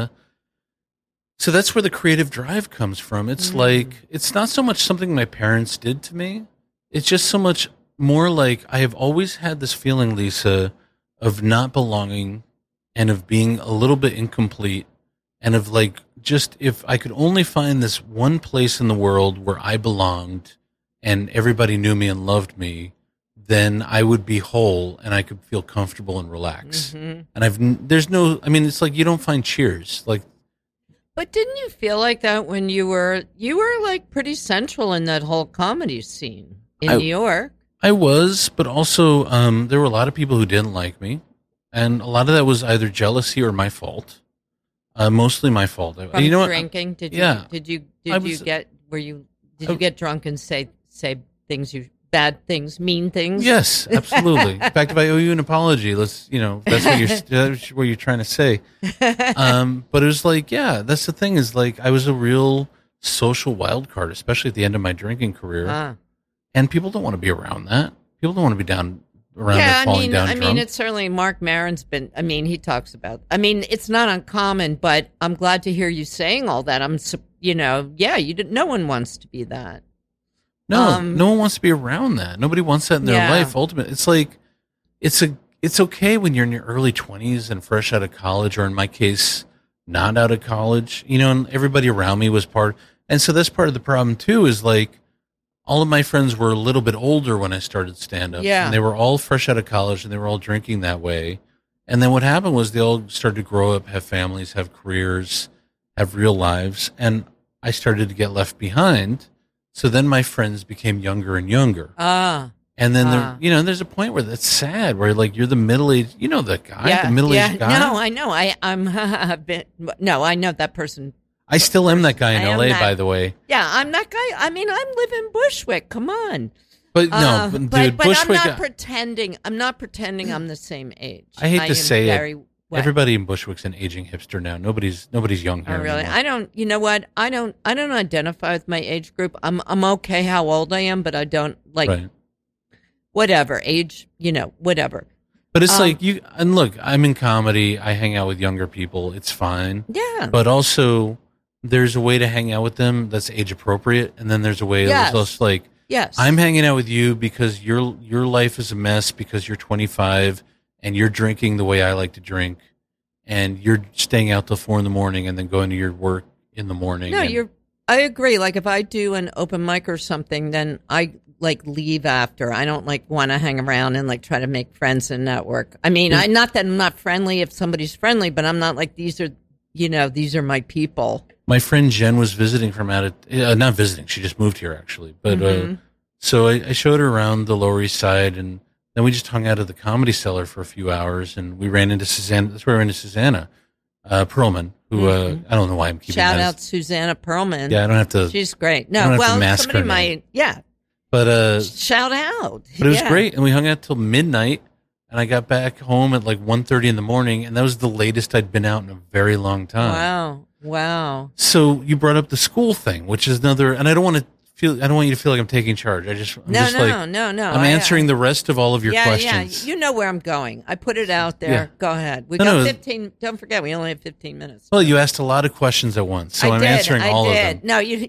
so that's where the creative drive comes from. It's like, it's not so much something my parents did to me. It's just so much more like I have always had this feeling, Lisa, of not belonging and of being a little bit incomplete and of like, just if I could only find this one place in the world where I belonged and everybody knew me and loved me, then I would be whole and I could feel comfortable and relax. And it's like you don't find Cheers. Like, but didn't you feel like that when you were like pretty central in that whole comedy scene in New York? I was, but also there were a lot of people who didn't like me, and a lot of that was either jealousy or my fault. Mostly my fault. From you know drinking? What? Did you get drunk and say bad things, mean things? Yes, absolutely. In fact, if I owe you an apology, that's what you're trying to say. But it was like, yeah, that's the thing is like I was a real social wild card, especially at the end of my drinking career. And people don't want to be around that. People don't want to be down around there falling down drunk. I mean, it's certainly Mark Maron's been. I mean, he talks about. I mean, it's not uncommon, but I'm glad to hear you saying all that. No one wants to be that. No, no one wants to be around that. Nobody wants that in their life. Ultimately, it's like it's okay when you're in your early 20s and fresh out of college, or in my case, not out of college. And everybody around me was part. And so that's part of the problem too. Is like all of my friends were a little bit older when I started stand-up. And they were all fresh out of college, and they were all drinking that way. And then what happened was they all started to grow up, have families, have careers, have real lives, and I started to get left behind. So then my friends became younger and younger. And then there's a point where that's sad, where like you're the middle-aged, the guy, the middle-aged guy. No, I know. I know that person. I still am that guy in LA, by the way. Yeah, I'm that guy. I mean, I live in Bushwick. Come on. But no, dude, but Bushwick. I'm not pretending. I'm not pretending I'm the same age. I hate to say it. Everybody in Bushwick's an aging hipster now. Nobody's young here. Oh, really? Anymore. I don't. You know what? I don't identify with my age group. I'm okay how old I am, but I don't like whatever age. Whatever. But it's like you. And look, I'm in comedy. I hang out with younger people. It's fine. Yeah. But also, there's a way to hang out with them that's age appropriate, and then there's a way that's also like, I'm hanging out with you because your life is a mess because you're 25 and you're drinking the way I like to drink, and you're staying out till 4 a.m. and then going to your work in the morning. No, I agree. Like if I do an open mic or something, then I like leave after. I don't like want to hang around and like try to make friends and network. I mean, not that I'm not friendly if somebody's friendly, but I'm not like these are my people. My friend Jen was visiting from not visiting. She just moved here actually. But so I showed her around the Lower East Side, and then we just hung out at the Comedy Cellar for a few hours, and we ran into Susanna. That's where I ran into Susanna. Perlman, who I don't know why I'm keeping shout out Susanna Perlman. Yeah, I don't have to. She's great. No, well, somebody might. Yeah, but shout out. But it was great, and we hung out till midnight. And I got back home at like 1:30 in the morning, and that was the latest I'd been out in a very long time. Wow. So you brought up the school thing, which is another, and I don't want you to feel like I'm taking charge. No. I'm answering the rest of all of your questions. Yeah, you know where I'm going. I put it out there. Yeah. Go ahead. We got 15. Don't forget, we only have 15 minutes. Well, you asked a lot of questions at once, so I'm answering all of them.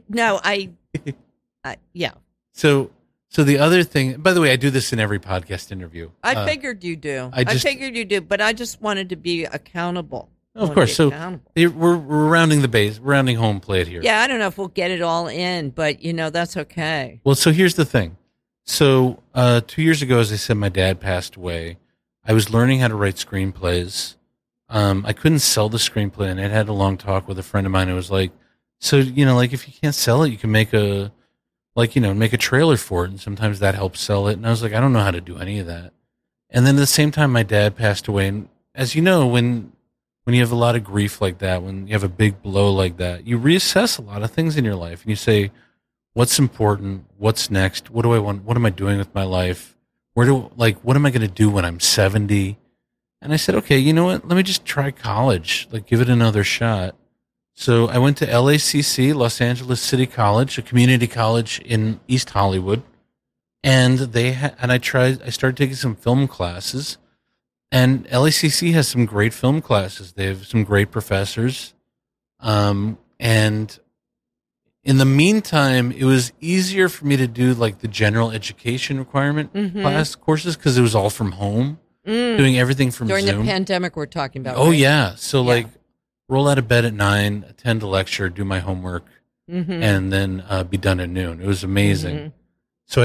Yeah. So the other thing, by the way, I do this in every podcast interview. I figured you do. I figured you do, but I just wanted to be accountable. Of course. So we're rounding the base, rounding home plate here. Yeah, I don't know if we'll get it all in, but that's okay. Well, so here's the thing. So 2 years ago, as I said, my dad passed away. I was learning how to write screenplays. I couldn't sell the screenplay, and I had a long talk with a friend of mine who was like, so, like if you can't sell it, you can make a trailer for it, and sometimes that helps sell it. And I was like, I don't know how to do any of that. And then at the same time, my dad passed away. And as you know, when you have a lot of grief like that, when you have a big blow like that, you reassess a lot of things in your life. And you say, what's important? What's next? What do I want? What am I doing with my life? What am I going to do when I'm 70? And I said, okay, you know what? Let me just try college, give it another shot. So I went to LACC, Los Angeles City College, a community college in East Hollywood, and I started taking some film classes, and LACC has some great film classes. They have some great professors, and in the meantime, it was easier for me to do the general education requirement class courses because it was all from home, doing everything from Zoom. During the pandemic we're talking about. Oh, right? yeah. So roll out of bed at 9, attend a lecture, do my homework, and then be done at noon. It was amazing. So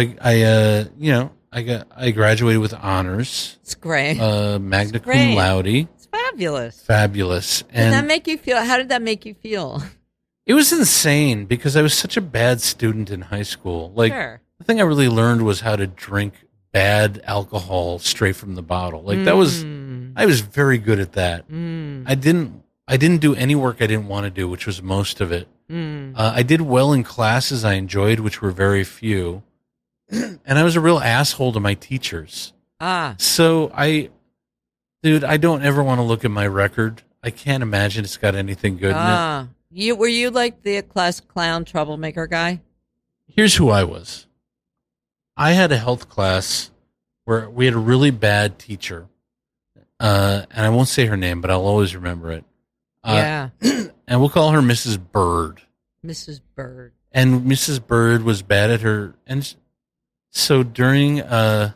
I graduated with honors. It's great. Magna cum laude. It's fabulous. Fabulous. And that make you feel? How did that make you feel? It was insane because I was such a bad student in high school. Sure. The thing I really learned was how to drink bad alcohol straight from the bottle. I was very good at that. I didn't do any work I didn't want to do, which was most of it. I did well in classes I enjoyed, which were very few. And I was a real asshole to my teachers. So I don't ever want to look at my record. I can't imagine it's got anything good in it. Were you like the class clown troublemaker guy? Here's who I was. I had a health class where we had a really bad teacher. And I won't say her name, but I'll always remember it. Yeah. And we'll call her Mrs. Bird. Mrs. Bird. And Mrs. Bird was bad at her. And so during our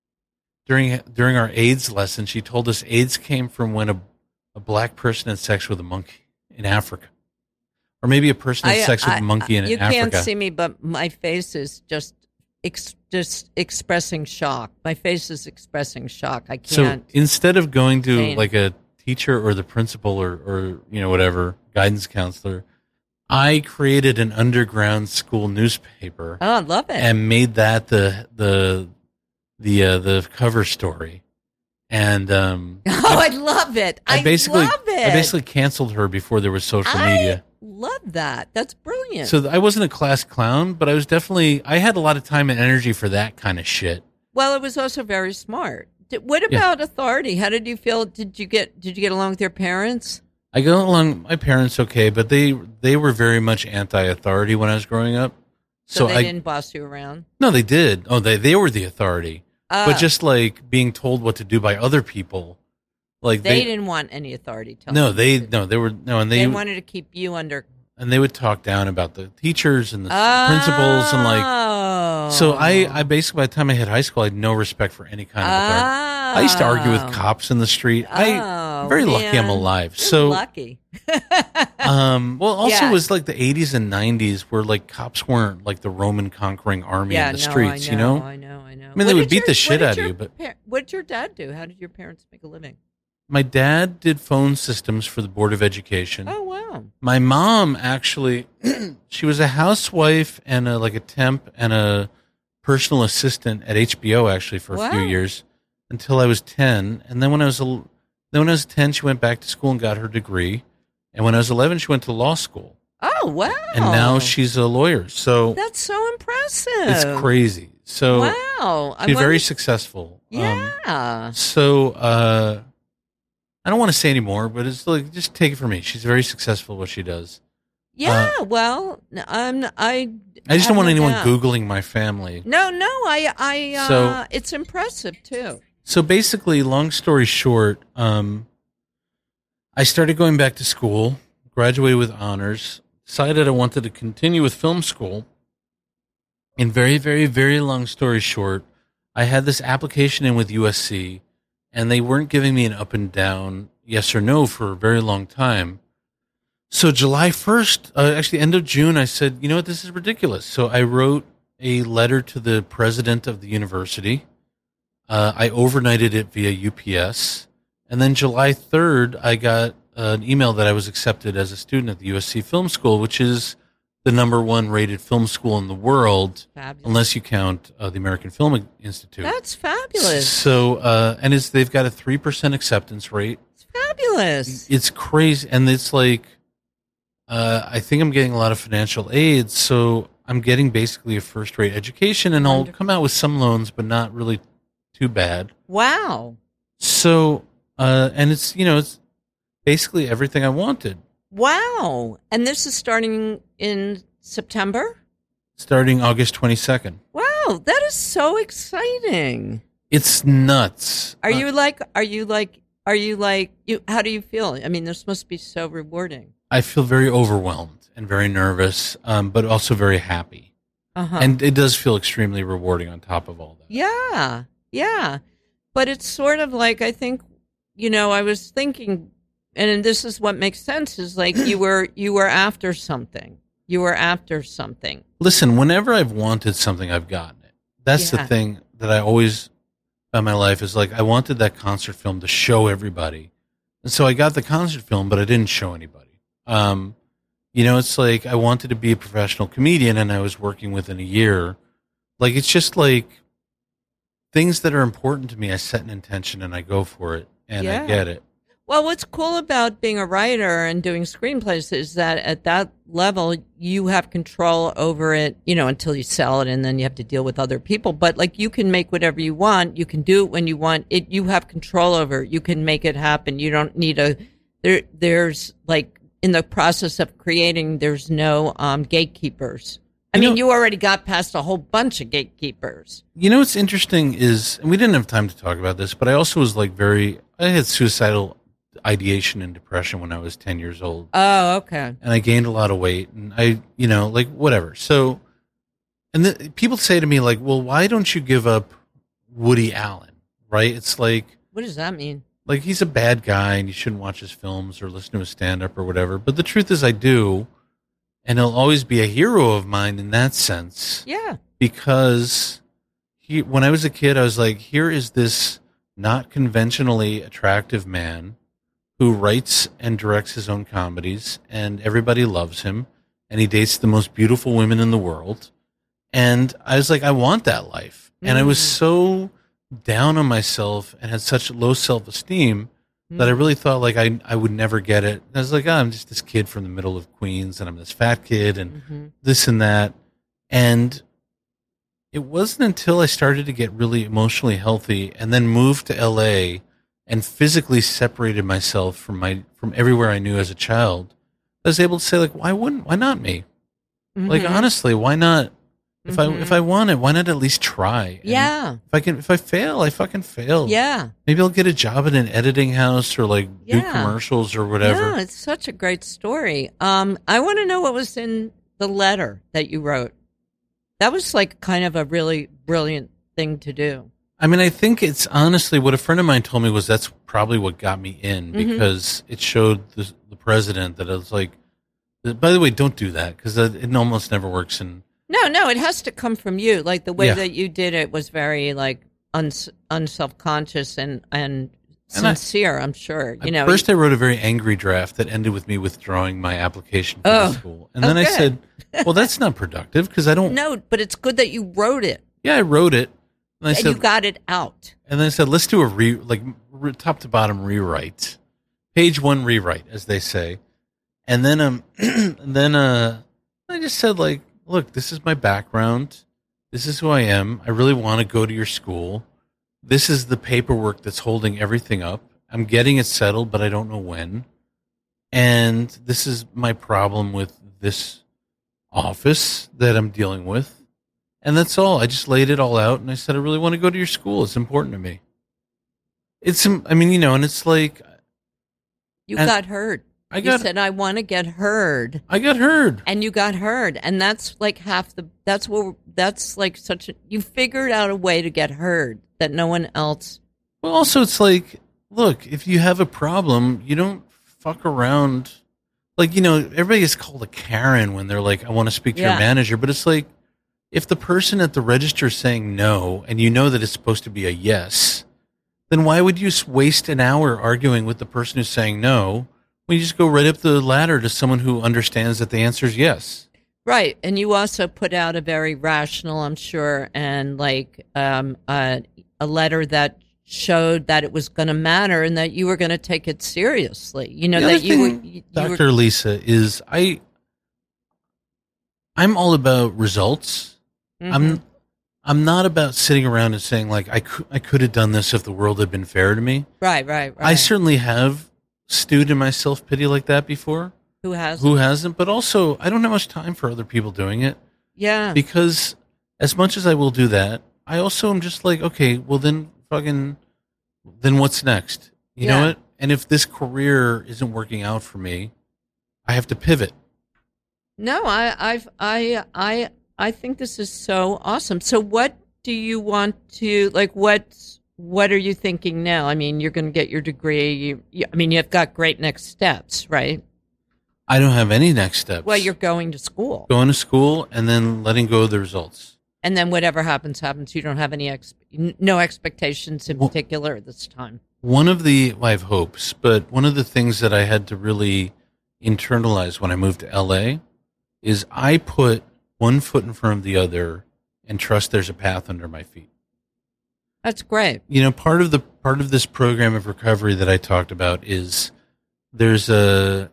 AIDS lesson, she told us AIDS came from when a black person had sex with a monkey in Africa. Or maybe a person had sex with a monkey in Africa. You can't see me, but my face is just expressing shock. My face is expressing shock. I can't. So instead of going to a teacher or the principal or whatever guidance counselor, I created an underground school newspaper. Oh, I love it! And made that the cover story. And I love it! I basically canceled her before there was social media. Love that. That's brilliant. So I wasn't a class clown, but I had a lot of time and energy for that kind of shit. Well, it was also very smart. What about authority? How did you feel? Did you get along with your parents? I got along with my parents okay, but they were very much anti-authority when I was growing up. So they didn't boss you around? No, they did. Oh, they were the authority. But just being told what to do by other people. They didn't want any authority. They wanted to keep you under. And they would talk down about the teachers and the principals and So I basically, by the time I hit high school, I had no respect for any kind of authority. I used to argue with cops in the street. I'm very lucky I'm alive. You're lucky. It was the 80s and 90s where cops weren't the Roman conquering army in the streets. I know. I mean, they would beat the shit out of you. But what did your dad do? How did your parents make a living? My dad did phone systems for the Board of Education. Oh, wow. My mom, actually, she was a housewife and a temp and a personal assistant at HBO, actually, for a few years until I was 10. And then when I was Then when I was 10, she went back to school and got her degree. And when I was 11, she went to law school. Oh, wow. And now she's a lawyer. So that's so impressive. it's crazy. So wow. she's very successful. Yeah. I don't want to say anymore, but it's like, just take it from me. She's very successful at what she does. Yeah, I just don't want anyone Googling my family. No, it's impressive too. So basically, long story short, I started going back to school, graduated with honors, decided I wanted to continue with film school. And very, very, very long story short, I had this application in with USC, and they weren't giving me an up and down yes or no for a very long time. So July 1st, actually end of June, I said, you know what, this is ridiculous. So I wrote a letter to the president of the university. I overnighted it via UPS. And then July 3rd, I got an email that I was accepted as a student at the USC Film School, which is the #1 rated film school in the world, fabulous. Unless you count the American Film Institute. That's fabulous. So, and they've got a 3% acceptance rate. It's fabulous. It's crazy. And it's like, I think I'm getting a lot of financial aid, so I'm getting basically a first-rate education, and I'll come out with some loans, but not really too bad. Wow. So, and it's basically everything I wanted. Wow. And this is starting in September? Starting August 22nd. Wow, that is so exciting. It's nuts. How do you feel? I mean, this must be so rewarding. I feel very overwhelmed and very nervous, but also very happy. Uh-huh. And it does feel extremely rewarding on top of all that. Yeah, yeah. But it's sort of like, I think, I was thinking, and this is what makes sense, is like you were after something. You were after something. Listen, whenever I've wanted something, I've gotten it. That's the thing that I always, in my life, is like, I wanted that concert film to show everybody. And so I got the concert film, but I didn't show anybody. It's like I wanted to be a professional comedian, and I was working within a year. Like, it's just like things that are important to me, I set an intention and I go for it, and I get it. Well, what's cool about being a writer and doing screenplays is that at that level, you have control over it, until you sell it, and then you have to deal with other people. But like, you can make whatever you want. You can do it when you want it. You have control over it. You can make it happen. You don't need there's like, in the process of creating, there's no gatekeepers. You already got past a whole bunch of gatekeepers. What's interesting is, and we didn't have time to talk about this, but I also was like I had suicidal ideation and depression when I was 10 years old. Oh, okay. And I gained a lot of weight, and I, whatever. So, and people say to me like, well, why don't you give up Woody Allen? Right? It's like, what does that mean? Like, he's a bad guy and you shouldn't watch his films or listen to his stand-up or whatever. But the truth is I do, and he'll always be a hero of mine in that sense. Yeah. Because when I was a kid, I was like, here is this not conventionally attractive man who writes and directs his own comedies, and everybody loves him, and he dates the most beautiful women in the world. And I was like, I want that life. And I was so down on myself and had such low self-esteem that I really thought like I would never get it. And I was like, I'm just this kid from the middle of Queens, and I'm this fat kid and this and that. And it wasn't until I started to get really emotionally healthy and then moved to LA and physically separated myself from everywhere I knew as a child, I was able to say like, why not me? Like, honestly, why not? If I want it, why not at least try? Yeah. And if I fail, I fucking fail. Yeah. Maybe I'll get a job at an editing house or like do commercials or whatever. Yeah, it's such a great story. I want to know what was in the letter that you wrote. That was like kind of a really brilliant thing to do. I mean, I think it's honestly what a friend of mine told me was that's probably what got me in, because it showed the president that I was like, by the way, don't do that, because it almost never works in. No, it has to come from you. Like the way that you did it was very like unself-conscious and sincere, I'm sure. First I wrote a very angry draft that ended with me withdrawing my application for the school. And then I said, well, that's not productive because I don't. No, but it's good that you wrote it. Yeah, I wrote it. And I said, you got it out. And then I said, let's do top to bottom rewrite, page one rewrite, as they say. And then, I just said, like, look, this is my background. This is who I am. I really want to go to your school. This is the paperwork that's holding everything up. I'm getting it settled, but I don't know when. And this is my problem with this office that I'm dealing with. And that's all. I just laid it all out, and I said, I really want to go to your school. It's important to me. And it's like... You got heard. You said, I want to get heard. I got heard. And you got heard. And that's like you figured out a way to get heard that no one else. Well, also, it's like, look, if you have a problem, you don't fuck around. Like, everybody gets called a Karen when they're like, I want to speak to your manager. But it's like, if the person at the register is saying no, and you know that it's supposed to be a yes, then why would you waste an hour arguing with the person who's saying no? We just go right up the ladder to someone who understands that the answer is yes. Right. And you also put out a very rational, I'm sure, and a letter that showed that it was going to matter and that you were going to take it seriously. Dr. Lisa, is I'm all about results. Mm-hmm. I'm not about sitting around and saying, like, I could have done this if the world had been fair to me. Right. I certainly have stewed in my self-pity like that before. Who hasn't? But also, I don't have much time for other people doing it. Yeah. Because as much as I will do that, I also am just like, okay, well then what's next? You know what? And if this career isn't working out for me, I have to pivot. No, I think this is so awesome. So what do you want to, like, what are you thinking now? I mean, you're going to get your degree. You've got great next steps, right? I don't have any next steps. Well, you're going to school. Going to school and then letting go of the results. And then whatever happens. You don't have any no expectations in particular at this time. I have hopes, but one of the things that I had to really internalize when I moved to LA is I put one foot in front of the other and trust there's a path under my feet. That's great. Part of this program of recovery that I talked about is there's a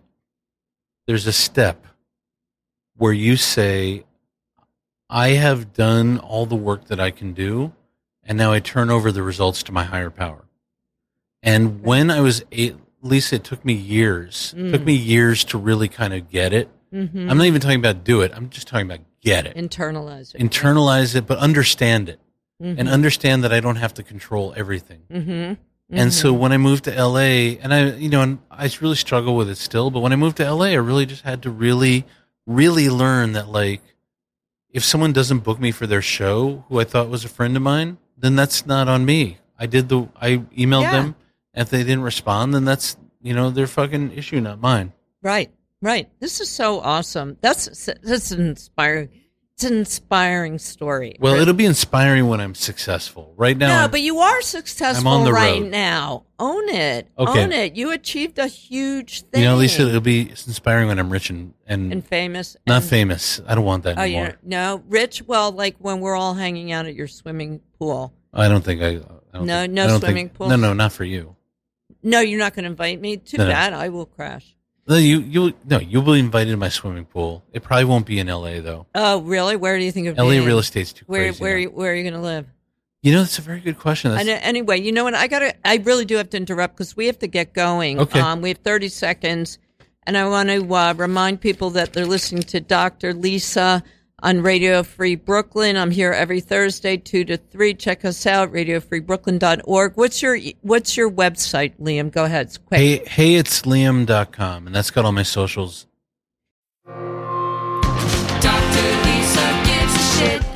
step where you say, I have done all the work that I can do, and now I turn over the results to my higher power. And when I was Lisa, it took me years. It took me years to really kind of get it. Mm-hmm. I'm not even talking about do it. I'm just talking about get it. Internalize it, but understand it. Mm-hmm. And understand that I don't have to control everything. Mm-hmm. Mm-hmm. And so when I moved to LA, and I really struggle with it still, but when I moved to LA, I really just had to really, really learn that, like, if someone doesn't book me for their show, who I thought was a friend of mine, then that's not on me. I emailed them, and if they didn't respond, then that's, their fucking issue, not mine. Right. This is so awesome. That's inspiring. It's an inspiring story. Well, it'll be inspiring when I'm successful. Right now, no, but you are successful right now. Own it. Okay. Own it. You achieved a huge thing. Lisa, it'll be inspiring when I'm rich and famous. Not famous. I don't want that anymore. No, rich. Well, like when we're all hanging out at your swimming pool. I don't think no swimming pool. No, not for you. No, you're not going to invite me. Too bad. I will crash. You'll be invited to my swimming pool. It probably won't be in LA though. Oh, really? Where do you think of LA being? Real estate's too crazy. Where are you going to live? That's a very good question. Anyway, you know what? I really do have to interrupt because we have to get going. Okay. We have 30 seconds, and I want to remind people that they're listening to Dr. Lisa on Radio Free Brooklyn. I'm here every Thursday, 2 to 3. Check us out, radiofreebrooklyn.org. What's your website, Liam? Go ahead. It's quick. Hey, it's Liam.com, and that's got all my socials. Dr. Lisa gives a shit.